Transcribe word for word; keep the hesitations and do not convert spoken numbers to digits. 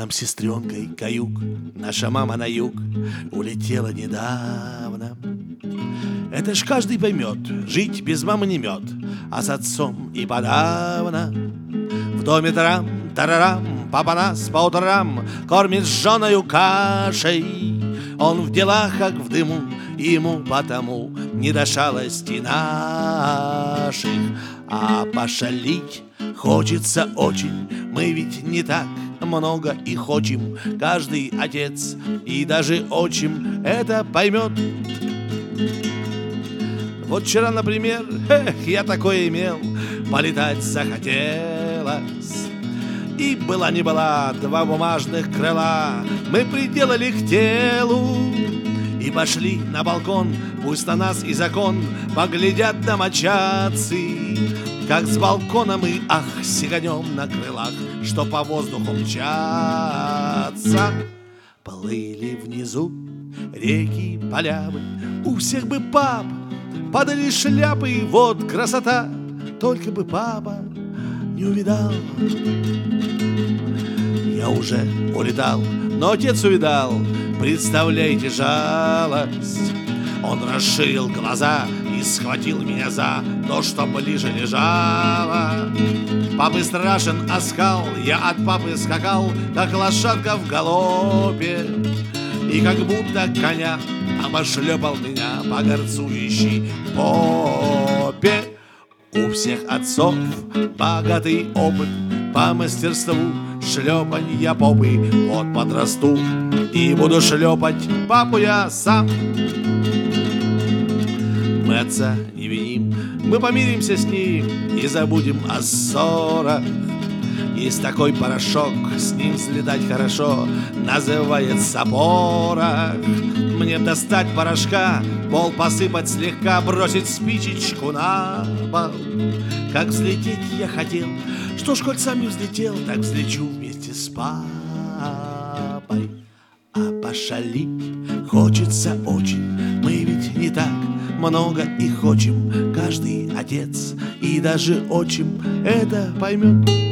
нам с сестренкой каюк, наша мама на юг улетела недавно. Это ж каждый поймет, жить без мамы не мед, а с отцом и подавно. В доме тарам-тарарам, папа нас по утрам кормит жженою кашей. Он в делах, как в дыму, ему потому не до шалости наших. А пошалить хочется очень, мы ведь не так много и хочем. Каждый отец и даже отчим это поймет. Вот вчера, например, эх, я такое имел, полетать захотелось. И была не была два бумажных крыла мы приделали к телу и пошли на балкон. Пусть на нас и закон поглядят домочадцы, как с балкона мы, ах, сиганем на крылах, что по воздуху мчатся. Плыли внизу реки, полявы, у всех бы пап падали шляпы, вот красота, только бы папа не увидал. Я уже улетал, но отец увидал, представляете жалость. Он расширил глаза и схватил меня за то, что ближе лежало. Папы страшен оскал, я от папы скакал, как лошадка в галопе, и как будто коня обошлепал меня по горцующей попе. У всех отцов богатый опыт по мастерству шлепанья попы. Вот подрасту и буду шлепать папу я сам. Мы отца не виним, мы помиримся с ним и забудем о ссорах. Есть такой порошок, с ним взлетать хорошо, называется порох. Мне достать порошка, пол посыпать слегка, бросить спичечку на пол. Как взлететь я хотел, что ж, хоть сам не взлетел, так взлечу вместе с папой. А пошалить хочется очень, мы ведь не так много и хочем. Каждый отец и даже отчим это поймет.